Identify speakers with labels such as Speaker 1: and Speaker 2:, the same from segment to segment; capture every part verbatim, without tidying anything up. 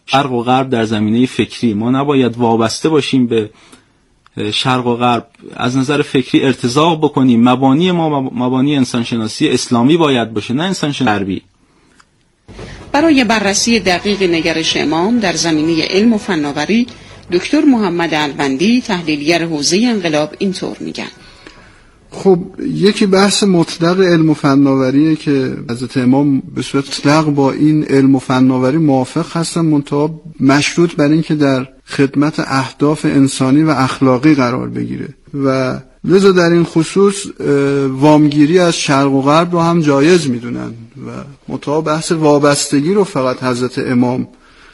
Speaker 1: شرق و غرب در زمینه فکری. ما نباید وابسته باشیم به شرق و غرب، از نظر فکری ارتزاق بکنیم. مبانی ما مبانی انسانشناسی اسلامی باید باشه، نه انسانشناسی غربی.
Speaker 2: برای بررسی دقیق نگرش امام در زمینه علم و فناوری، دکتر محمد الوندی تحلیلگر حوزه انقلاب اینطور میگن:
Speaker 3: خب یکی بحث مطلق علم و فناوریه که حضرت امام به صورت مطلق با این علم و فناوری موافق هستن، منتها مشروط بر این که در خدمت اهداف انسانی و اخلاقی قرار بگیره و لذا در این خصوص وامگیری از شرق و غرب رو هم جایز میدونن و منتها بحث وابستگی رو فقط حضرت امام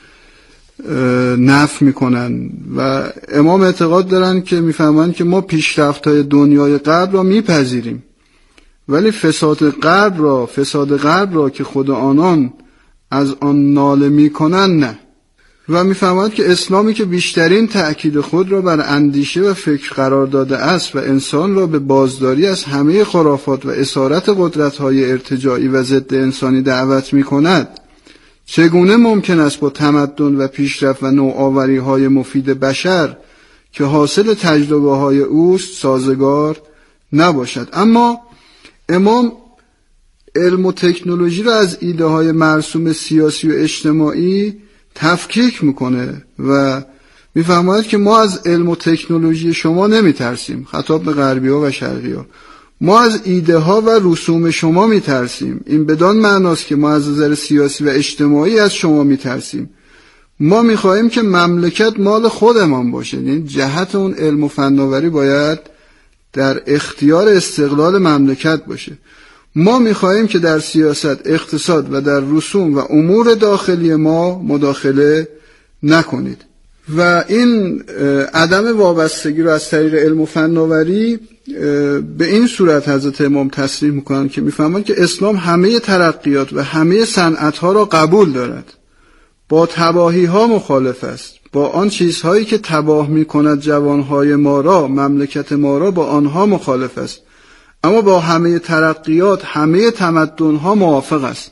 Speaker 3: نفی میکنن و امام اعتقاد دارن که میفهمن که ما پیشرفت‌های دنیای غرب را میپذیریم، ولی فساد غرب را فساد غرب را که خود آنان از آن ناله میکنن نه. و میفهمند که اسلامی که بیشترین تأکید خود را بر اندیشه و فکر قرار داده است و انسان را به بازداری از همه خرافات و اسارت قدرت‌های ارتجاعی و ضد انسانی دعوت میکند، چگونه ممکن است با تمدن و پیشرفت و نوآوری‌های مفید بشر که حاصل تجربه‌های اوست سازگار نباشد؟ اما امام علم و تکنولوژی را از ایده‌های مرسوم سیاسی و اجتماعی تفکیک میکنه و میفهمد که ما از علم و تکنولوژی شما نمیترسیم، خطاب به غربی‌ها و شرقی‌ها، ما از ایده ها و رسوم شما میترسیم. این بدان معناست که ما از نظر سیاسی و اجتماعی از شما میترسیم. ما میخواهیم که مملکت مال خودمان باشه. یعنی جهت اون علم و فناوری باید در اختیار استقلال مملکت باشه. ما میخواهیم که در سیاست، اقتصاد و در رسوم و امور داخلی ما مداخله نکنید. و این عدم وابستگی رو از طریق علم و فناوری به این صورت حضرت امام تصریح میکنن که میفهمن که اسلام همه ترقیات و همه صنعت ها را قبول دارد، با تباهی ها مخالف است، با آن چیزهایی که تباه میکند جوانهای ما را، مملکت ما را، با آنها مخالف است، اما با همه ترقیات، همه تمدن ها موافق است.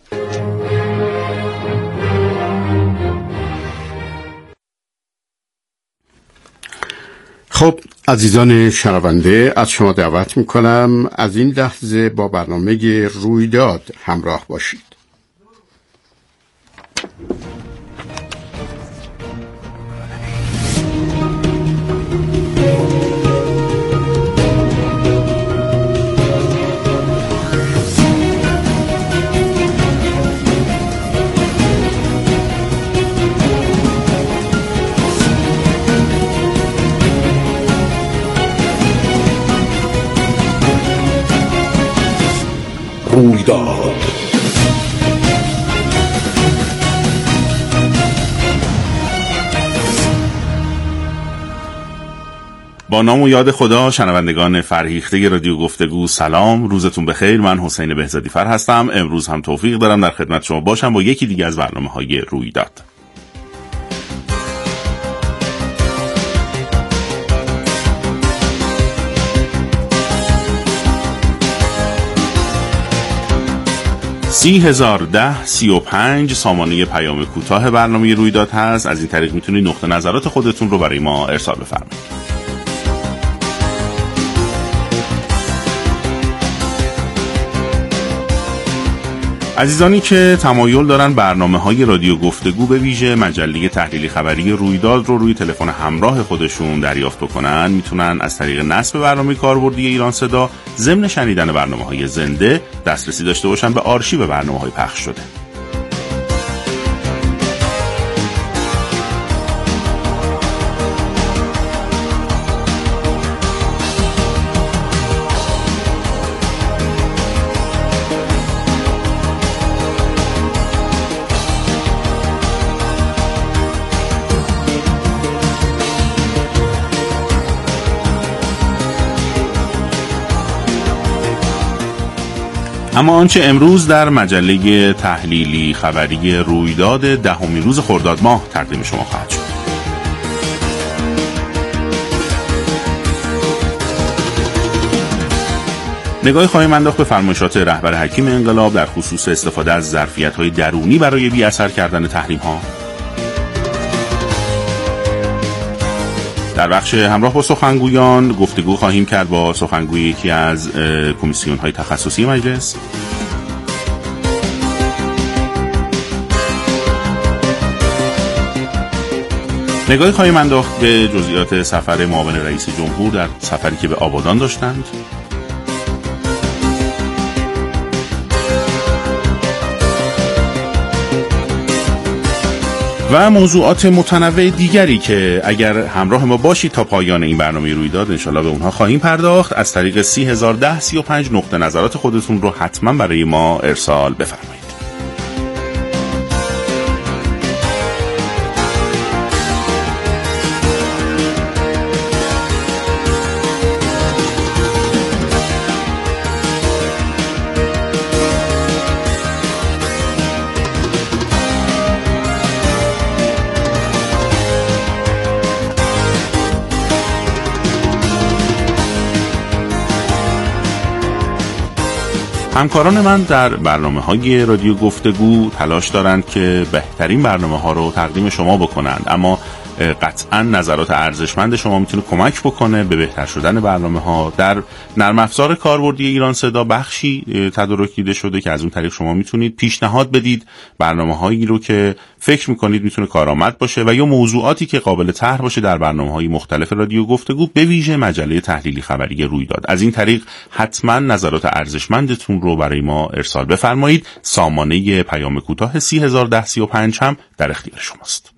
Speaker 4: خب عزیزان شنونده، از شما دعوت میکنم از این لحظه با برنامه رویداد همراه باشید.
Speaker 5: رویداد با نام و یاد خدا. شنوندگان فرهیخته رادیو گفتگو سلام، روزتون بخیر. من حسین بهزادی فر هستم. امروز هم توفیق دارم در خدمت شما باشم با یکی دیگه از برنامه‌های رویداد. سی هزار ده سی و پنج سامانه پیام کوتاه برنامه رویداد هست. از این طریق میتونید نقطه نظرات خودتون رو برای ما ارسال بفرمایید. عزیزانی که تمایل دارن برنامه‌های رادیو گفتگو به ویژه مجله تحلیلی خبری رویداد رو روی تلفن همراه خودشون دریافت بکنن، میتونن از طریق نصب برنامه کاربردی ایران صدا ضمن شنیدن برنامه‌های زنده دسترسی داشته باشن به آرشیو برنامه‌های پخش شده. اما آنچه امروز در مجله تحلیلی خبری رویداد دهمین روز خرداد ماه تقدیم شما خواهد شد. نگاهی خواهیم انداخت به فرمایشات رهبر حکیم انقلاب در خصوص استفاده از ظرفیت‌های درونی برای بی‌اثر کردن تحریم‌ها. در بخش همراه با سخنگویان گفتگو خواهیم کرد با سخنگوی یکی از کمیسیون‌های تخصصی مجلس. نگاهی خواهیم انداخت به جزئیات سفر معاون رئیس جمهور در سفری که به آبادان داشتند. و موضوعات متنوع دیگری که اگر همراه ما باشید تا پایان این برنامه رویداد انشالله به اونها خواهیم پرداخت. از طریق سی هزار ده سی و پنج نقطه نظرات خودتون رو حتما برای ما ارسال بفرمایید. همکاران من در برنامه‌های رادیو گفتگو تلاش دارند که بهترین برنامه‌ها رو تقدیم شما بکنند، اما قطعا نظرات ارزشمند شما میتونه کمک بکنه به بهتر شدن برنامه‌ها. در نرم افزار کاربردی ایران صدا بخشی تدارک دیده شده که از اون طریق شما میتونید پیشنهاد بدید برنامه‌هایی رو که فکر میکنید میتونه کارآمد باشه و یا موضوعاتی که قابل طرح باشه در برنامه‌های مختلف رادیو گفتگو، به ویژه مجله تحلیلی خبری رویداد. از این طریق حتما نظرات ارزشمندتون رو برای ما ارسال بفرمایید. سامانه پیام کوتاه سی هزار ده سی و پنج هم در اختیار شماست.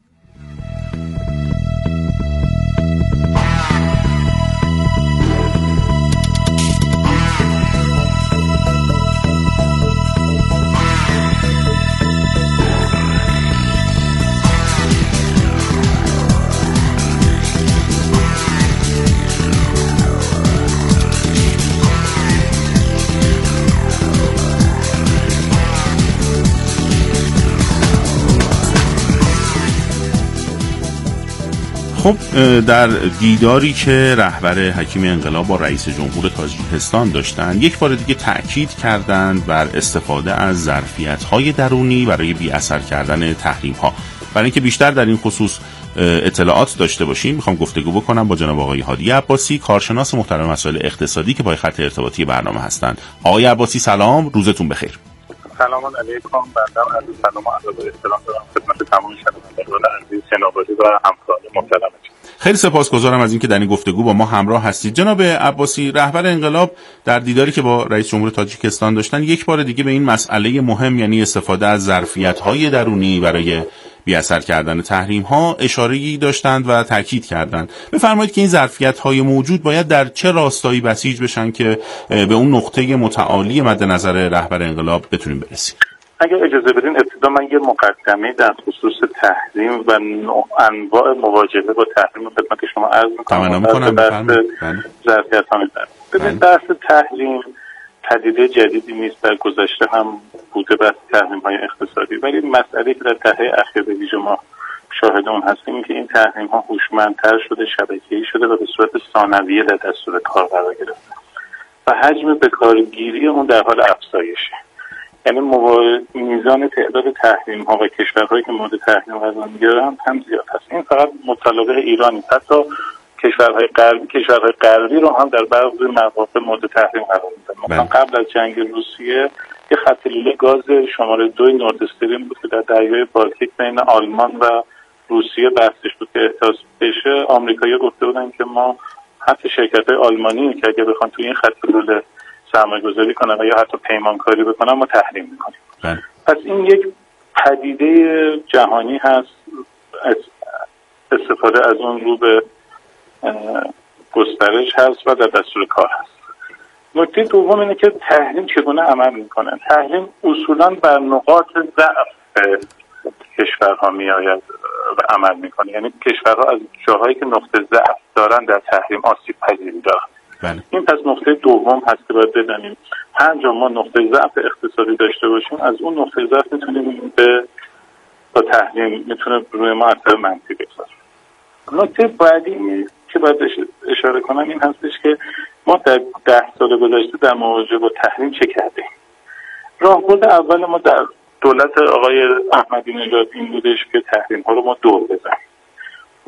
Speaker 5: خب در دیداری که رهبر حکیم انقلاب با رئیس جمهور تاجیکستان داشتن، یک بار دیگه تأکید کردند بر استفاده از ظرفیت‌های درونی برای بی اثر کردن تحریم‌ها. برای اینکه بیشتر در این خصوص اطلاعات داشته باشیم میخوام گفتگو بکنم با جناب آقای هادی عباسی، کارشناس محترم مسائل اقتصادی که با خط ارتباطی برنامه هستند. آقای عباسی سلام، روزتون بخیر.
Speaker 6: سلام علیکم. بنده عرض سلام و ادب و احترام دارم خدمت تمام شنوندگان عزیز شنوایی و همکاران محترم.
Speaker 5: خیلی سپاسگزارم از اینکه در این گفتگو با ما همراه هستید. جناب عباسی، رهبر انقلاب در دیداری که با رئیس جمهور تاجیکستان داشتن یک بار دیگه به این مسئله مهم، یعنی استفاده از ظرفیت‌های درونی برای بی اثر کردن تحریم‌ها، اشاره‌ای داشتند و تاکید کردند. بفرمایید که این ظرفیت‌های موجود باید در چه راستایی بسیج بشن که به اون نقطه متعالی مد نظر رهبر انقلاب بتونیم برسیم؟
Speaker 6: اگر اجازه بدین ابتدا من یه مقدمه در خصوص تحریم و انواع مواجهه با تحریم خدمت شما عرض می‌کنم.
Speaker 5: تمام می‌کنم. بفرمایید.
Speaker 6: ظرفیت‌ها ببینید بحث تحریم پدیده جدیدی نیست، در گذشته هم بوده بحث تحریم‌های اقتصادی، ولی مسئله که در دهه اخیر به ویژه ما شاهد اون هستیم این که این تحریم‌ها هوشمندتر شده، شبکه‌ای شده و به صورت ثانویه در دستور کار قرار گرفته و حجم بکارگیری اون در حال افزایشه. یعنی میزان تعداد تحریم ها و کشورهایی که مورد تحریم قرار میگیرن هم زیاد هست. این فقط مطالبه ایران نیست، حتی کشورهای غربی کشورهای غربی رو هم در بعضی مواقع مورد تحریم قرار میدن. مثلا قبل از جنگ روسیه یه خط لوله گاز شماره دو نورد استریم بود که در دریای بالتیک بین آلمان و روسیه بحثش بود که احداث بشه. آمریکایی‌ها گفته بودن که ما حتی شرکت‌های آلمانی که اگه بخوان توی این خط لوله سرمایه گذاری کنن و یا حتی پیمانکاری بکنن ما تحریم میکنیم. بله. پس این یک پدیده جهانی هست، استفاده از اون رو به گسترش هست و در دستور کار هست. نکته دوم اینه که تحریم چگونه عمل میکنه. تحریم اصولا بر نقاط ضعف کشورها میآید و عمل میکنه، یعنی کشورها از جاهایی که نقطه ضعف دارن در تحریم آسیب پذیری دارن. بله. این پس نقطه دوم هست که باید بدانیم. هر جا ما نقطه ضعف اقتصادی داشته باشیم از اون نقطه ضعف میتونیم به با تحریم میتونه روی ما اثر منفی بگذاره. نکته بعدی که باید اشاره کنم این هستش که ما در ده سال گذشته در مواجهه با تحریم چه کردیم. راهبرد اول ما در دولت آقای احمدی نژاد این بودش که تحریم ها رو ما دور بزنیم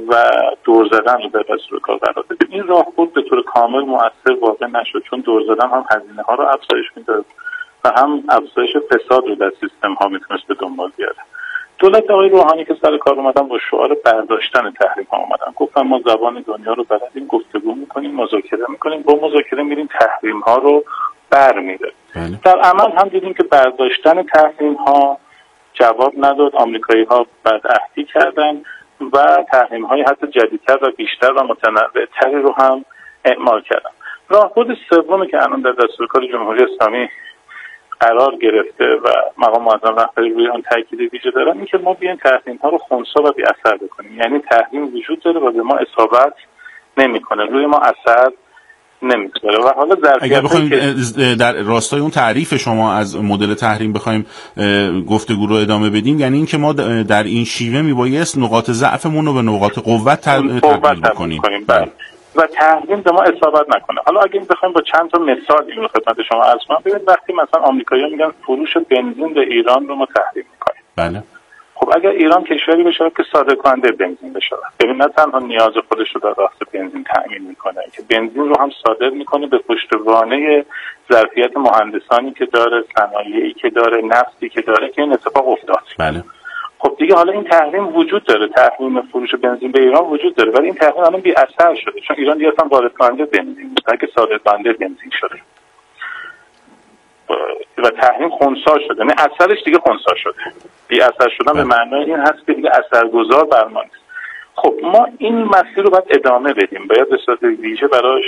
Speaker 6: و دور زدن رو در دستور کار قرار بدیم. این راهبرد به طور کامل مؤثر واقع نشد، چون دور زدن هم هزینه ها رو افزایش میداد و هم افزایش فساد رو در سیستم ها میتونست به دنبال بیاره. دولت آقای روحانی که سر کار اومدن با شعار برداشتن تحریم ها اومدن، گفتن ما زبان دنیا رو بلدیم، گفتگو میکنیم، مذاکره میکنیم، با مذاکره میریم تحریم ها رو برمی‌داریم. بله. در عمل هم دیدیم که برداشتن تحریم ها جواب نداد، آمریکایی ها بدعهدی کردن و تحریم های حتی جدیدتر و بیشتر و متنوع‌تری رو هم اعمال کردن. راهبرد سومی که الان در دستورکار جمهوری اسلامی قرار گرفته و مقام معظم رهبری روی آن تاکید ویژه دارن، این که ما بیایم تحریم ها رو خنثی و بی اثر بکنیم. یعنی تحریم وجود داره و به ما اصابت نمیکنه، روی ما اثر نمیذاره. و حالا
Speaker 5: اگر بخوایم در راستای اون تعریف شما از مدل تحریم بخوایم گفتگو رو ادامه بدیم، یعنی این که ما در این شیوه میبایست نقاط ضعفمون رو به نقاط قوت تبدیل بکنیم
Speaker 6: و تحریم به ما اصابت نکنه. حالا اگه بخوایم با چند تا مثال این رو خدمت شما عرض کنم، ببینید وقتی مثلا آمریکایی‌ها میگن فروش بنزین به ایران رو ما تحریم می‌کنیم.
Speaker 5: بله.
Speaker 6: خب اگر ایران کشوری بشه که صادرکننده بنزین بشه، ببین نه تنها نیاز خودش رو در راه بنزین تأمین می‌کنه، که بنزین رو هم صادر می‌کنه به پشتوانه ظرفیت مهندسانی که داره، صنایعی که داره، نفتی که داره که این اتفاق افتاد.
Speaker 5: بله.
Speaker 6: خب دیگه حالا این تحریم وجود داره، تحریم فروش بنزین به ایران وجود داره، ولی این تحریم الان بی اثر شده، چون ایران دیگه اصلا وارد کننده بنزین نیست، بلکه صادر کننده بنزین شده و تحریم خنثی شده. نه اثرش دیگه خنثی شده، بی اثر شدن به معنای این هست که دیگه اثرگذار بر ما نیست. خب ما این مسیر رو باید ادامه بدیم، باید به صورت ویژه براش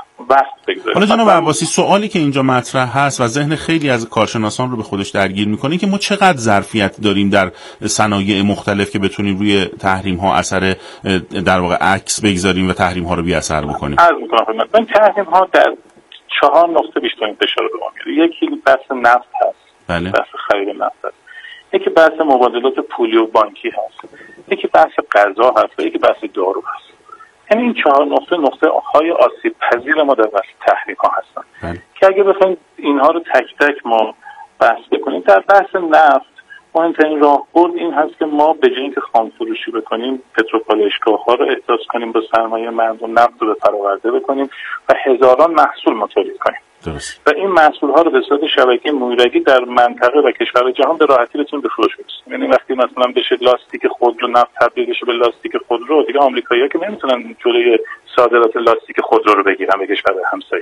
Speaker 6: وقت بگذاریم.
Speaker 5: حالا جناب عباسی، سوالی که اینجا مطرح هست و ذهن خیلی از کارشناسان رو به خودش درگیر میکنه که ما چقدر ظرفیت داریم در صنایع مختلف که بتونیم روی تحریم ها اثر در واقع عکس بگذاریم و تحریم ها رو بی اثر بکنیم.
Speaker 6: عرض میکنم خدمت من تحریم ها در چهار نقطه بیشترین فشار رو به ما میاره. یکی بحث نفت هست،
Speaker 5: بله.
Speaker 6: بحث خرید نفت هست. یکی بحث مبادلات پولی و بانکی هست. یکی بحث غذا هست و یکی بحث دارو هست. یعنی این چهار نقطه نقطه های آسیب پذیر ما در بحث تحریم ها هستن بله. که اگه بخوایم اینها رو تک تک ما بحث بکنیم، در بحث نفت مهمترین راهبرد این هست که ما به جای اینکه خام فروشی بکنیم، پتروپالایشگاه ها رو احداث کنیم، با سرمایه مردم نفت رو به فراورده بکنیم و هزاران محصول ما تولید کنیم
Speaker 5: درست.
Speaker 6: و این محصول ها رو به صورت شبکه مویرگی در منطقه و کشور جهان به راحتی بتونیم به فروش برسونیم. یعنی وقتی مثلا بشه لاستیک خودرو نفت تبدیل بشه به لاستیک خودرو، دیگه آمریکایی‌ها که نمیتونن جلوی صادرات لاستیک خودرو رو بگیرن به کشور همسایه.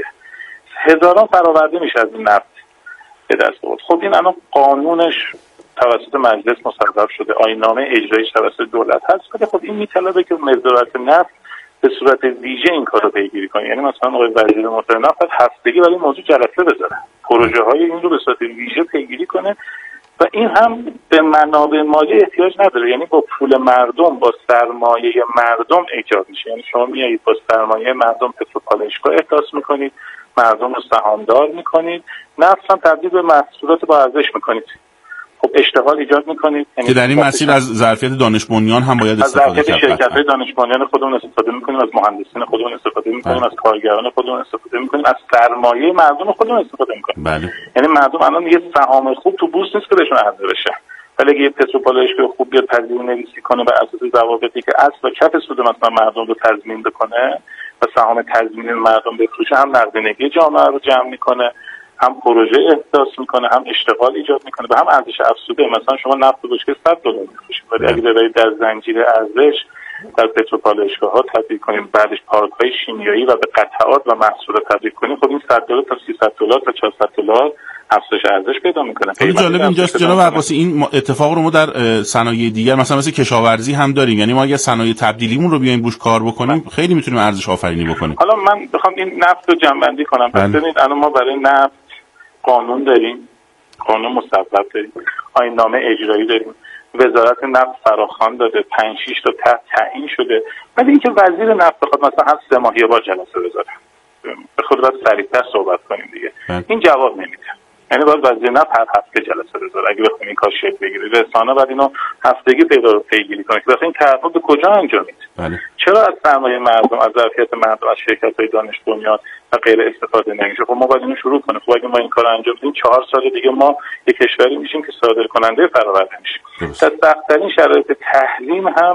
Speaker 6: هزاران فراورده میشه از این نفت به دست آورد. خب این الان قانونش توسط مجلس مصوب شده، آیین‌نامه اجرایش توسط دولت هست، ولی خب این میطلبه که وزارت نفت به صورت ویژه این کار رو پیگیری کنه. یعنی مثلا آقای وزیر محترم نفت هفتگی برای موضوع جلسه بذاره، پروژه های این رو به صورت ویژه پیگیری کنه و این هم به منابع مالی احتیاج نداره، یعنی با پول مردم، با سرمایه مردم ایجاد میشه. یعنی شما میایید با سرمایه مردم پتروپالایشگاه احداث میکنید، مردم رو سهامدار میکنید، نفت هم تبدیل به محصولات با ارزش میکنید. خب اشتغال ایجاد میکنید
Speaker 5: که در این مسیر از ظرفیت دانش بنیان هم باید استفاده کرد.
Speaker 6: از ظرفیت شرکت‌های دانش بنیان خودمون استفاده میکنیم، از مهندسین خودمون استفاده میکنیم، از کارگران خودمون استفاده میکنیم، از سرمایه مردم خودمون استفاده میکنیم.
Speaker 5: بله.
Speaker 6: یعنی مردم الان یه سهام خوب تو بورس نیست که بهشون عرضه بشه، ولی اگه یه پتروپالایشگاه خوب بیاد پذیرایی نویسی کنه بر اساس ضوابطی که اصل و کف سود مثلا مردم رو تضمین بکنه و سهام تضمین مردم بفروشه، هم نقدینگی جامعه رو جمع میکنه، هم پروژه احداث میکنه، هم اشتغال ایجاد میکنه و هم ارزش افزوده. مثلا شما نفت رو بشکه صد دلار میفروشید، ولی اگه ببرید در زنجیره ارزش در پتروپالایشگاه ها تبدیل کنیم، بعدش پارک‌های شیمیایی و به قطعات و محصولات تبدیل کنیم، خب این صد دلار تا سیصد دلار تا چهارصد دلار افزایش ارزش پیدا میکنه.
Speaker 5: خیلی جالب اینجاست جناب عباسی، این اتفاق رو ما در صنایع دیگر مثلا مثل کشاورزی هم داریم. یعنی ما اگه صنایع تبدیلیمون رو بیایم روش کار بکنیم خیلی میتونیم ارزش آفرینی بکنیم.
Speaker 6: حالا من بخوام این نفت رو جمع‌بندی کنم، ببینید الان ما برای نفت قانون داریم، قانون مصوب داریم، آیین‌نامه اجرایی داریم، وزارت نفت فراخوان داده، پنج شش تا تحت تعیین شده، ولی اینکه وزیر نفت بخواد مثلا هر سه ماه یه بار جلسه بذاره، به خود باید سریعتر صحبت کنیم دیگه. بله. این جواب نمیده. یعنی باید وزیر نفت هر هفته جلسه بذاره اگه بخوایم این کار شکل بگیره. رسانه باید اینو هفتگی پیدا پیگیری کنه که این طرفا به کجا انجامید. بله. چرا از سرمایه مردم، از ظرفیت مردم، از شرکت‌های دانش بنیان و غیر استفاده نمیشه؟ خب ما باید اینو شروع کنیم. خب اگه ما این کارو انجام بدیم چهار سال دیگه ما یک کشوری میشیم که صادر کننده فراورده میشیم. در سخت‌ترین شرایط تحریم هم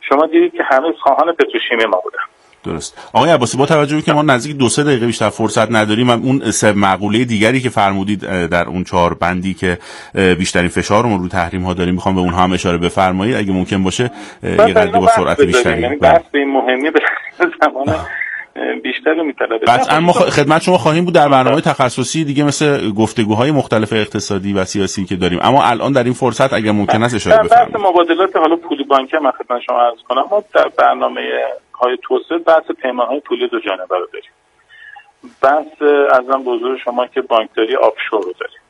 Speaker 6: شما دیدید که همه خواهان پتروشیمی ما بودن.
Speaker 5: درست. آقای عباسی، با توجه به که ما نزدیک دو سه دقیقه بیشتر فرصت نداریم و اون سه مقوله دیگری که فرمودید در اون چهار بندی که بیشترین فشار رو رو تحریم ها داریم، میخوام به اونها هم اشاره بفرمایید اگه ممکن باشه یه قدری با سرعت بیشتری.
Speaker 6: یعنی بحث به مهمی به زمان بیشتر رو میطلبه.
Speaker 5: قطعا ما خدمت شما خواهیم بود در برنامه تخصصی دیگه مثل گفتگوهای مختلف اقتصادی و سیاسی که داریم، اما الان در این فرصت اگر ممکن است اشاره بفرمایید.
Speaker 6: بحث مبادلات حالا پولی بانکی من خدمت شما عرض کنم، ما در برنامه های توسعه بحث پیمان‌های پولی دو جانبه رو داریم. بحث ازم به حضور شما که بانکداری آفشور رو داریم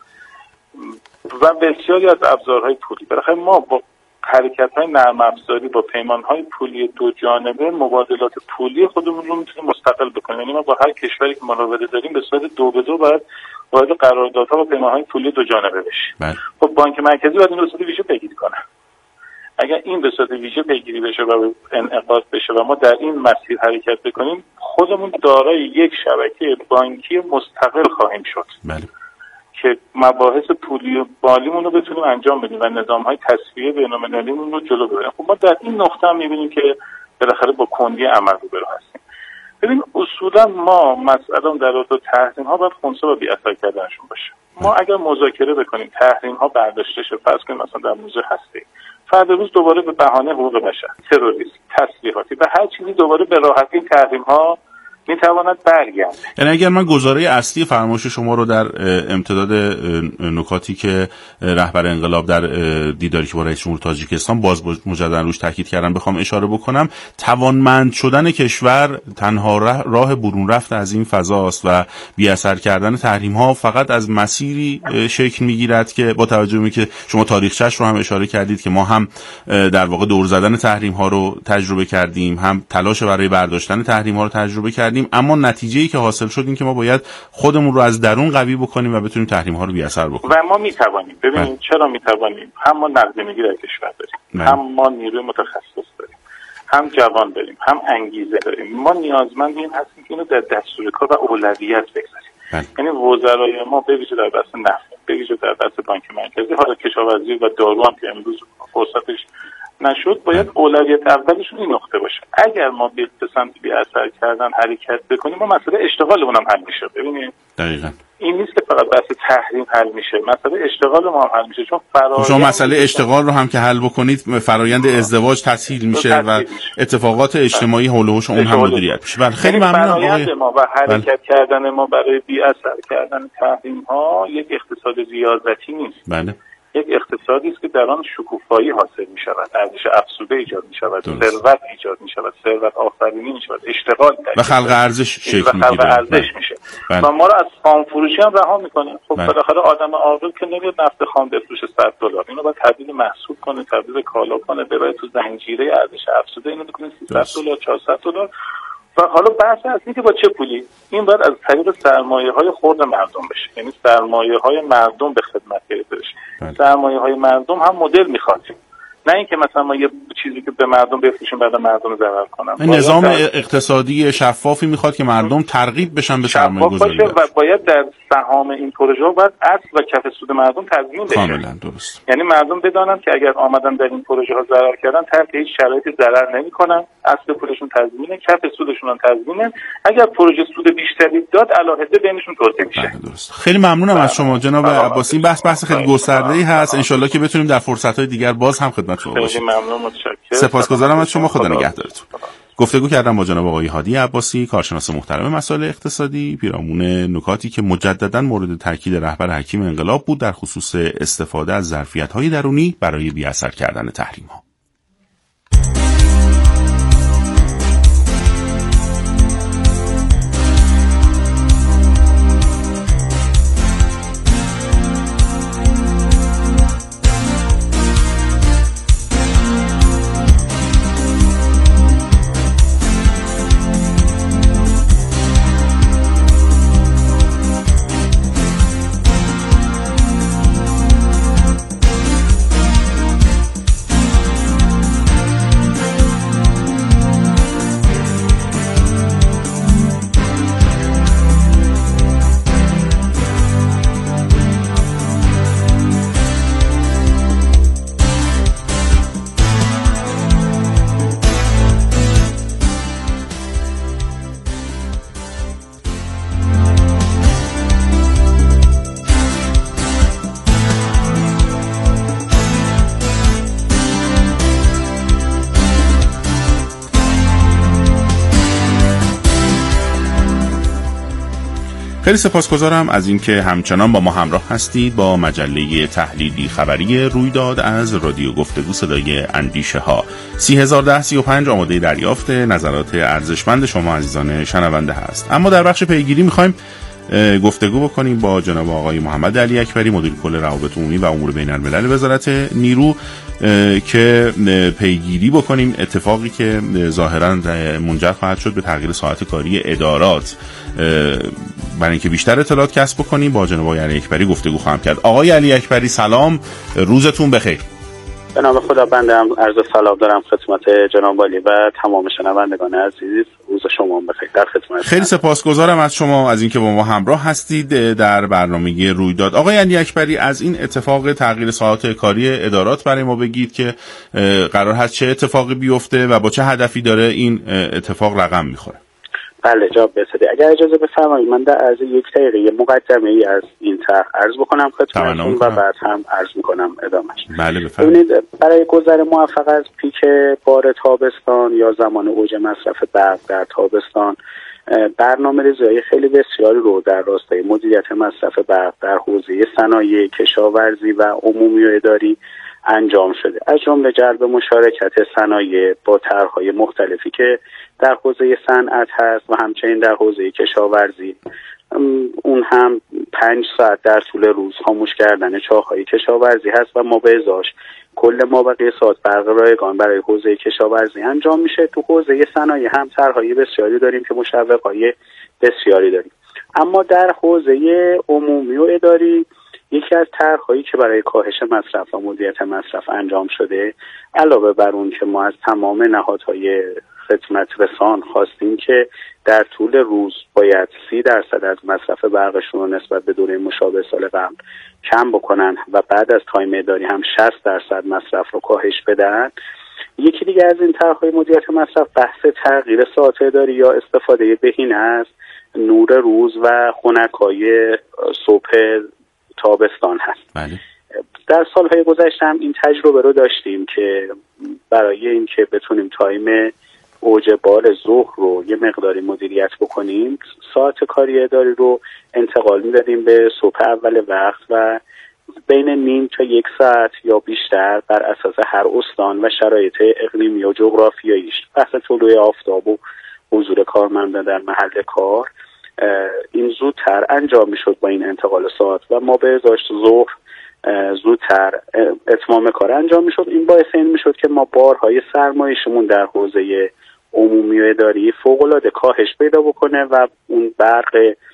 Speaker 6: و بسیاری از ابزارهای پولی. بالاخره ما با حرکت‌های نرم افزاری با پیمان‌های پولی دو جانبه مبادلات پولی خودمون رو میتونیم مستقل بکنیم. یعنی ما با هر کشوری که مراوده داریم به صورت دو به دو باید وارد قراردادها با پیمان‌های پولی دو جانبه بشیم. خب بانک مرکزی باید این رو به صورت ویژه پیگیری کنه. اگر این به صورت ویژه پیگیری بشه و انعقاد بشه و ما در این مسیر حرکت بکنیم، خودمون دارای یک شبکه بانکی مستقل خواهیم شد.
Speaker 5: بله.
Speaker 6: که مباحث پولی و مالیمون رو بتونیم انجام بدیم و نظام‌های تسویه بین‌المللیمون رو جلو ببریم. خب ما در این نقطه هم می‌بینیم که بالاخره با کندی عمل روبرو هستیم. ببین اصولا ما مسئله در رابطه با تحریم‌ها باید خنثی و بی‌اثر کردنشون باشه. ما اگر مذاکره بکنیم تحریم‌ها برداشته شه، فرض کنیم مثلا در موضوع هستی، فردا روز دوباره به بهانه حقوق بشر، تروریسم، تسلیحاتی و هر چیزی دوباره به راحتی این تحریم‌ها میتواند برگرده.
Speaker 5: یعنی اگر من گزاره اصلی فرمایش شما رو در امتداد نکاتی که رهبر انقلاب در دیداری که با رئیس جمهور تاجیکستان باز مجددا روش تاکید کردن بخوام اشاره بکنم، توانمند شدن کشور تنها راه برون رفت از این فضاست و بی اثر کردن تحریم ها فقط از مسیری شکل میگیرد که با توجه به که شما تاریخچه‌اش رو هم اشاره کردید که ما هم در واقع دور زدن تحریم ها رو تجربه کردیم، هم تلاش برای برداشتن تحریم ها رو تجربه کردیم، اما نتیجه‌ای که حاصل شد این که ما باید خودمون رو از درون قوی بکنیم و بتونیم تحریم ها رو بی اثر بکنیم.
Speaker 6: و ما میتوانیم. ببینید چرا میتوانیم؟ هم ما نقدینگی در کشور داریم، من. هم ما نیروی متخصص داریم، هم جوان داریم، هم انگیزه داریم. ما نیازمند این هستیم که اینو در دستور کار و اولویت بگذاریم. یعنی وزرای ما به ویژه در بحث نفت، به ویژه در بحث بانک مرکزی، حالا کشاورزی و دارو هم که امروز فرصتش نشد، باید اولویت اولشون این نقطه باشه. اگر ما به سمت بی اثر کردن حرکت بکنیم، ما مسئله اشتغالمون هم حل میشه. ببینید
Speaker 5: دقیقاً
Speaker 6: این نیست که فقط بحث تحریم حل میشه، مسئله اشتغال ما هم حل میشه، چون فرآیند
Speaker 5: شما مسئله اشتغال رو هم که حل بکنید، فرآیند ازدواج تسهیل میشه و اتفاقات اجتماعی حول و حوش اون هم مدیریت میشه. بله خیلی ممنونم.
Speaker 6: فرآیند ما و حرکت بله. کردن ما برای بی اثر کردن تحریم ها یک اقتصاد ریاضتی نیست.
Speaker 5: بله.
Speaker 6: یک اقتصادی است که در آن شکوفایی حاصل می شود، ارزش افزوده ایجاد می شود، ثروت ایجاد می شود، ثروت آفرینی می شود، اشتغال
Speaker 5: و خلق ارزش شکل می
Speaker 6: خلق ارزش میشه و ما را از خام فروشی هم رها میکنه. خب بالاخره آدم عاقل که نمیاد نفت خام بفروشه صد دلار، اینو باید تبدیل محصول کنه، تبدیل کالا کنه، ببره تو زنجیره ارزش افزوده، اینو بکنه سیصد دلار چهارصد دلار. و حالا بحث اصلی که با چه پولی؟ این باید از طریق سرمایه‌های خرد مردم بشه، یعنی سرمایه‌های مردم به خدمت گرفته بشه. سرمایه‌های مردم هم مدل می‌خواد، نه اینکه مثلا ما یه چیزی که به مردم بفروشیم بعد مردم ضرر کنن.
Speaker 5: نظام اقتصادی شفافی میخواد که مردم ترغیب بشن به سرمایه‌گذاری و
Speaker 6: باید در سهام این پروژه ها باید اصل و کف سود مردم تضمین بشه.
Speaker 5: کاملا درست.
Speaker 6: یعنی مردم بدانن که اگر آمدن در این پروژه ها ضرر کردن تحت هیچ شرایطی ضرر نمی‌کنن، اصل پولشون تضمینه، کف سودشون هم تضمینه. اگر پروژه سود بیشتری داد علاوه بینشون توزیع میشه.
Speaker 5: درست. خیلی ممنونم از شما جناب عباسی. این بحث بحث خیلی گسترده‌ای هست. ان شاءالله که بتونیم در فرصت‌های دیگر باز هم خدمت شما باشیم.
Speaker 6: ممنون، متشکرم.
Speaker 5: سپاسگزارم از شما. خدا نگهدارتون. گفتگو کردم با جناب آقای هادی عباسی، کارشناس محترم مسائل اقتصادی، پیرامون نکاتی که مجددا مورد تاکید رهبر حکیم انقلاب بود در خصوص استفاده از ظرفیت‌های درونی برای بی‌اثر کردن تحریم‌ها. خیلی سپاسگزارم از اینکه همچنان با ما همراه هستید با مجله تحلیلی خبری رویداد از رادیو گفتگو صدای اندیشه ها. سی هزار ده سی و پنج آماده دریافت نظرات ارزشمند شما عزیزان شنونده هست. اما در بخش پیگیری میخوایم گفتگو بکنیم با جناب آقای محمد علی اکبری، مدیر کل روابط عمومی و امور بین الملل وزارت نیرو، که پیگیری بکنیم اتفاقی که ظاهرا منجر خواهد شد به تغییر ساعت کاری ادارات. برای اینکه بیشتر اطلاعات کسب بکنیم با جناب آقای علی اکبری گفتگو خواهم کرد. آقای علی اکبری سلام، روزتون بخیر.
Speaker 7: به نام خدا بنده هم عرض سلام دارم خدمت جناب عالی و تمام شنوندگان عزیز. روز شما بخیر. در خدمت.
Speaker 5: خیلی سپاسگزارم از شما از اینکه با ما همراه هستید در برنامه رویداد. آقای علی اکبری، از این اتفاق تغییر ساعات کاری ادارات برای ما بگید که قرار هست چه اتفاقی بیفته و با چه هدفی داره این اتفاق رقم میخوره.
Speaker 7: بله جواب بسید. اگر اجازه بفرمایید من در عرض یک دقیقه مقدمه ای از این طرح عرض بکنم خدمتتون و بعد هم عرض میکنم ادامهش.
Speaker 5: بله بفرمایید.
Speaker 7: برای گذر موفق از پیک بار تابستان یا زمان اوج مصرف برق در تابستان، برنامه‌ریزی خیلی بسیاری رو در راستای مدیریت مصرف برق در حوزه صنایع، کشاورزی و عمومی و اداری انجام شده، از جمله جلب مشارکت صنایع با طرح‌های مختلفی که در حوزه صنعت هست و همچنین در حوزه کشاورزی. اون هم پنج ساعت در طول روز خاموش کردن چاه‌های کشاورزی هست و ما به ازاش کل مابقی ساعت برق رایگان برای حوزه کشاورزی انجام میشه. تو حوزه صنایع هم طرح‌های بسیاری داریم که مشوق‌های بسیاری داریم. اما در حوزه عمومی و اداری یکی از طرح‌هایی که برای کاهش مصرف و مدیریت مصرف انجام شده، علاوه بر اون که ما از تمام نهادهای خدمت رسان خواستیم که در طول روز باید سی درصد از مصرف برقشون رو نسبت به دوره مشابه سال قبل کم بکنن و بعد از تایم اداری هم شصت درصد مصرف رو کاهش بدن. یکی دیگه از این طرح‌های مدیریت مصرف بحث تغییر ساعت اداری یا استفاده بهینه است نور روز و خنکای صبح تابستان هست.
Speaker 5: بله.
Speaker 7: در سالهای گذشته هم این تجربه رو داشتیم که برای اینکه بتونیم تایم اوج بار ظهر رو یه مقداری مدیریت بکنیم، ساعت کاری اداری رو انتقال میدادیم به صبح اول وقت و بین نیم تا یک ساعت یا بیشتر بر اساس هر استان و شرایط اقلیمی و جغرافیاییش، بحث طلوع آفتاب و حضور کارمندان در محل کار، این زودتر انجام میشد با این انتقال ساعت و ما به ازاش ظهر زودتر اتمام کار انجام میشد. این باعث این میشد که ما بارهای سرمایشمون در حوزه عمومی و اداری فوق‌العاده کاهش پیدا بکنه و اون برق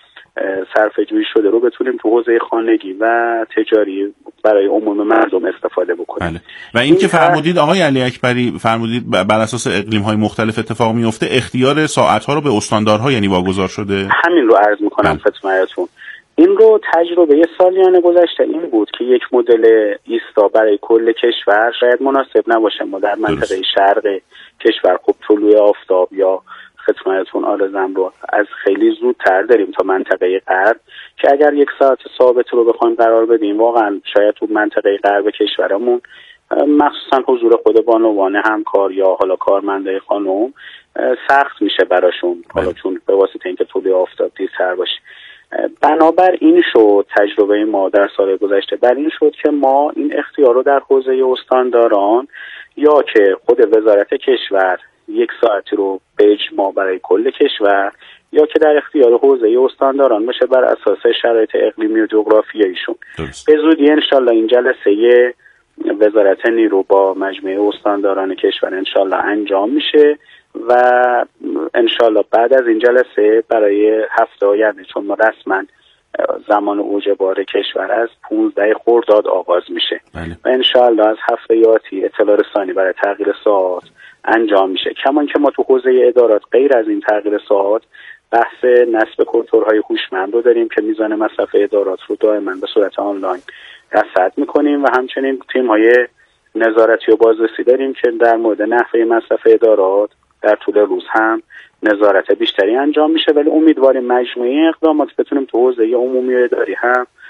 Speaker 7: صرفه جویی شده رو بتونیم تو حوزه خانگی و تجاری برای عموم مردم استفاده بکنیم.
Speaker 5: بله. و این, این که فرمودید آقای علی اکبری، فرمودید بر اساس اقلیم‌های مختلف اتفاق میفته، اختیار ساعت‌ها رو به استانداردها یعنی واگذار شده.
Speaker 7: همین رو عرض میکنم خدمتتون. این رو تجربه سالیان گذشته این بود که یک مدل ایستا برای کل کشور شاید مناسب نباشه. ما در منطقه شرق کشور خب طلوع آفتاب یا خدمتتون آرزم رو از خیلی زودتر داریم تا منطقه غرب که اگر یک ساعت ثابت رو بخوایم قرار بدیم واقعا شاید تو منطقه غرب کشورمون مخصوصا حضور خود بانوان همکار یا حالا کارمنده خانم سخت میشه براشون، حالا چون به واسطه اینکه طلوع آفتاب دیرتر باشه. بنابر این شد تجربه ما در سال گذشته بر این شد که ما این اختیار رو در حوزه استانداران یا که خود وزارت کشور یک ساعتی رو به اجماع برای کل کشور یا که در اختیار حوزه استانداران بشه بر اساس شرایط اقلیمی و جغرافیاییشون. به زودی انشالله این جلسه وزارت نیرو با مجمع استانداران کشور انشالله انجام میشه و انشالله بعد از این جلسه برای هفته آینده چون ما رسما زمان اوج بار کشور از پانزده خرداد آغاز میشه
Speaker 5: بله.
Speaker 7: و انشالله از هفته آتی اطلاع رسانی برای تغییر ساعت انجام میشه. کمان که ما تو حوزه ادارات غیر از این تغییر ساعت بحث نصب کنتورهای هوشمند رو داریم که میزان مصرف ادارات رو دائما به صورت آنلاین رصد میکنیم و همچنین تیم‌های نظارتی و بازرسی داریم که در مورد نحوه مصرف ادارات در طول روز هم نظارت بیشتری انجام میشه، ولی امیدواریم مجموعه اقدامات بتونیم تو حوزه عمومی و اداری هم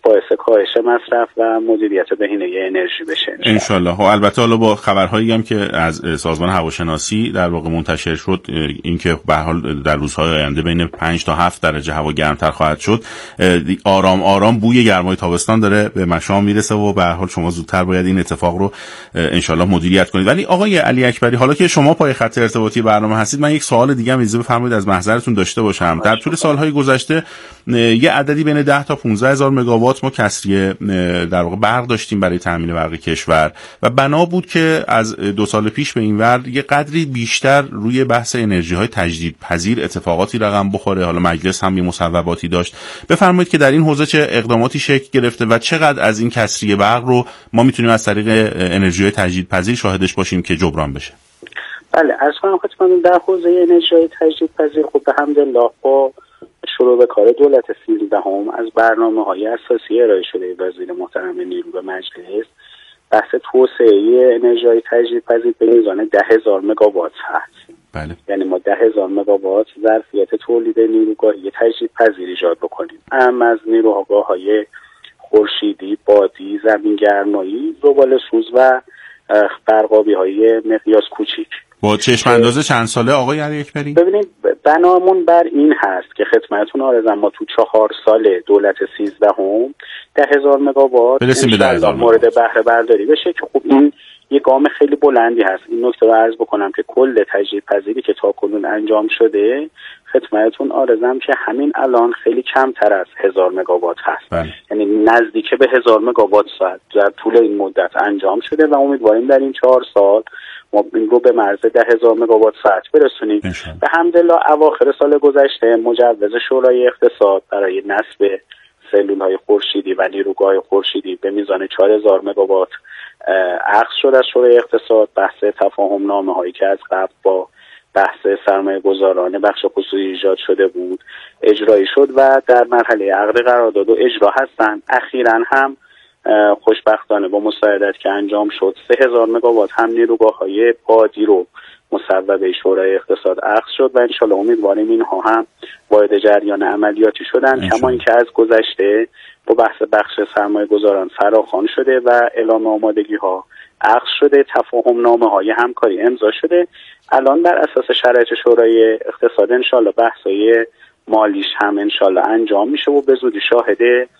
Speaker 7: باعث کاهش مصرف و مدیریت بهینه انرژی بشه
Speaker 5: ان شاء الله. و البته حالا با خبرهایی هم که از سازمان هواشناسی در واقع منتشر شد، اینکه به هر حال در روزهای آینده بین پنج تا هفت درجه هوا گرمتر خواهد شد، آرام آرام بوی گرمای تابستان داره به مشام میرسه و به هر حال شما زودتر باید این اتفاق رو ان شاء الله مدیریت کنید. ولی آقای علی اکبری، حالا که شما پای خط ارتباطی برنامه هستید، من یک سوال دیگه هم اجازه بفرمایید از محضرتون داشته باشم. در طول سالهای گذشته یه عددی بین ده تا پانزده هزار مگاوات ما کسری در واقع برق داشتیم برای تامین برق کشور و بنا بود که از دو سال پیش به این ور یه قدری بیشتر روی بحث انرژی های تجدیدپذیر اتفاقاتی رقم بخوره. حالا مجلس هم یه مصوباتی داشت. بفرمایید که در این حوزه چه اقداماتی شکل گرفته و چقدر از این کسری برق رو ما میتونیم از طریق انرژی های تجدیدپذیر شاهدش باشیم که جبران بشه؟
Speaker 7: بله، از کنم خدمتتون در حوزه انرژی های تجدیدپذیر خب به حمدالله با شروع به کار دولت سیزدهم از برنامه‌های اساسی ارائه شده وزیر محترم نیرو به مجلس بحث توسعه انرژی تجدیدپذیر به میزان ده هزار مگاوات هست.
Speaker 5: بله.
Speaker 7: یعنی ما ده هزار مگاوات ظرفیت تولید نیروگاهی تجدیدپذیر ایجاد بکنیم، هم از نیروگاه‌های خورشیدی، بادی، زمینگرمایی، زباله‌سوز و برقابی‌های مقیاس کوچیک.
Speaker 5: با چشم اندازه چند ساله آقای علی اکبری؟
Speaker 7: ببینید بنامون بر این هست که خدمتتون آرزم ما تو چهار سال دولت سیزدهم ده هزار مگاوات
Speaker 5: برسیم به ده هزار
Speaker 7: مورد بهره برداری بشه که خب این یه گام خیلی بلندی هست. این نکته رو عرض بکنم که کل تجدیدپذیری که تاکنون انجام شده خدمتتون آرزم که همین الان خیلی کمتر از هزار مگاوات هست.
Speaker 5: بله.
Speaker 7: یعنی نزدیک به هزار مگاوات ساعت در طول این مدت انجام شده و امیدواریم در این چهار سال ما این رو به مرز ده هزار مگاوات ساعت برسونیم. به حمدالله اواخر سال گذشته مجوز شورای اقتصاد برای نصب سلول‌های خورشیدی و نیروگاه خورشیدی به میزان چهار هزار مگاوات عقد شد از شورای اقتصاد. بحث تفاهم نامه هایی که از قبل با بحث سرمایه گذاران بخش خصوصی ایجاد شده بود اجرایی شد و در مرحله عقد قرارداد و اجرا هستند. اخیراً هم خوشبختانه با مساعدت که انجام شد سه هزار مگاوات هم نیروگاه‌های بادی رو مصوبه شورای اقتصاد عقد شد و انشالله امیدواریم اینها هم وارد جریان عملیاتی شدن. کما اینکه از گذشته با بحث بخش سرمایه گذاران فراخوان شده و اعلام آمادگی ها عقد شده، تفاهم نامه های همکاری امضا شده. الان بر اساس شرایط شورای اقتصاد انشالله بحثای مالیش هم انشالله انجام میشه و به زودی شاهد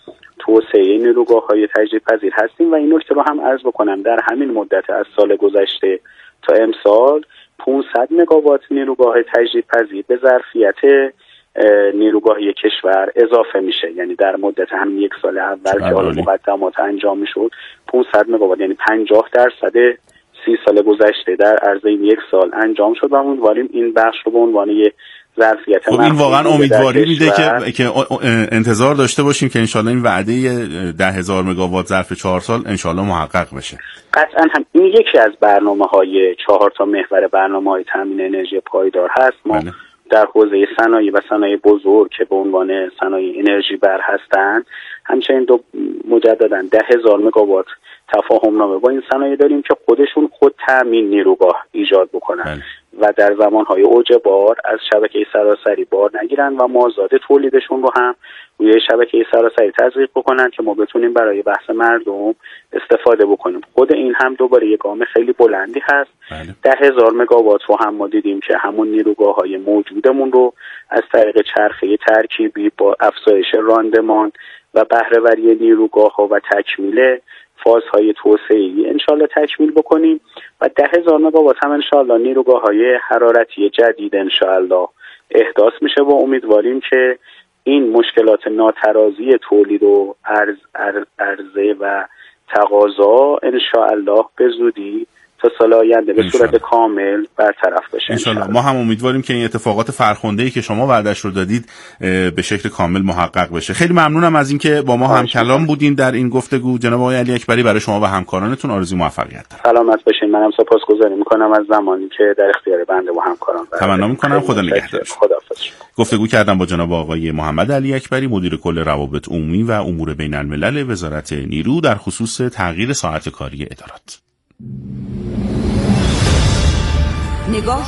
Speaker 7: توسعه نیروگاه‌های تجدیدپذیر هستیم. و این نکته رو هم عرض بکنم در همین مدت از سال گذشته تا امسال پانصد مگاوات نیروگاه تجدیدپذیر به ظرفیت نیروگاهی کشور اضافه میشه. یعنی در مدت هم یک سال اول که حالا مقدمات انجام میشد پانصد مگاوات یعنی پنجاه درصد سی سال گذشته در عرض این یک سال انجام شد و امیدواریم این بخش رو به عنوان یک ظرفیت
Speaker 5: خب این واقعا امیدواری میده که که انتظار داشته باشیم که انشالله این وعده ده هزار مگاوات ظرف چهار سال انشالله محقق بشه.
Speaker 7: قطعا هم این یکی از برنامه‌های چهار تا محور برنامه‌های تامین انرژی پایدار هست. ما بله. در حوزه صنایع و صنایع بزرگ که به عنوان صنایع انرژی بر هستند همچنین دو مجددا ده هزار مگاوات تفاهم نامه با این صنایع داریم که خودشون خود تامین نیروگاه ایجاد بکنن بله. و در زمانهای اوج بار از شبکه سراسری بار نگیرن و مازاد تولیدشون رو هم روی شبکه سراسری تزریق بکنن که ما بتونیم برای بحث مردم استفاده بکنیم. خود این هم دوباره یک گام خیلی بلندی هست. بله. ده هزار مگاوات رو هم ما دیدیم که همون نیروگاه های موجودمون رو از طریق چرخه ترکیبی با افزایش راندمان و بهره‌وری نیروگاه ها و تکمیل فازهای توسعه‌ای انشالله تکمیل بکنیم و ده هزار مگاوات هم انشالله نیروگاه‌های حرارتی جدید انشالله احداث میشه و امیدواریم که این مشکلات ناترازی تولید و عرض عرضه و تقاضا انشالله به زودی تا سال آینده به صورت کامل برطرف بشه
Speaker 5: انشالله. ما هم امیدواریم که این اتفاقات فرخنده‌ای که شما وعده‌اش رو دادید به شکل کامل محقق بشه. خیلی ممنونم از اینکه با ما هم کلام بودین در این گفتگو. جناب آقای علی اکبری برای شما و همکارانتون آرزوی موفقیت دارم.
Speaker 7: سلامت باشین. منم سپاسگزاری می‌کنم از زمانی که در اختیار بنده و همکاران
Speaker 5: تمنا می‌کنم. خدا نگهدار.
Speaker 7: خداحافظ.
Speaker 5: گفتگو کردم با جناب آقای محمد علی اکبری مدیر کل روابط عمومی و امور بین‌الملل وزارت نیرو در خصوص تغییر ساعت کاری ادارات.
Speaker 2: نگاه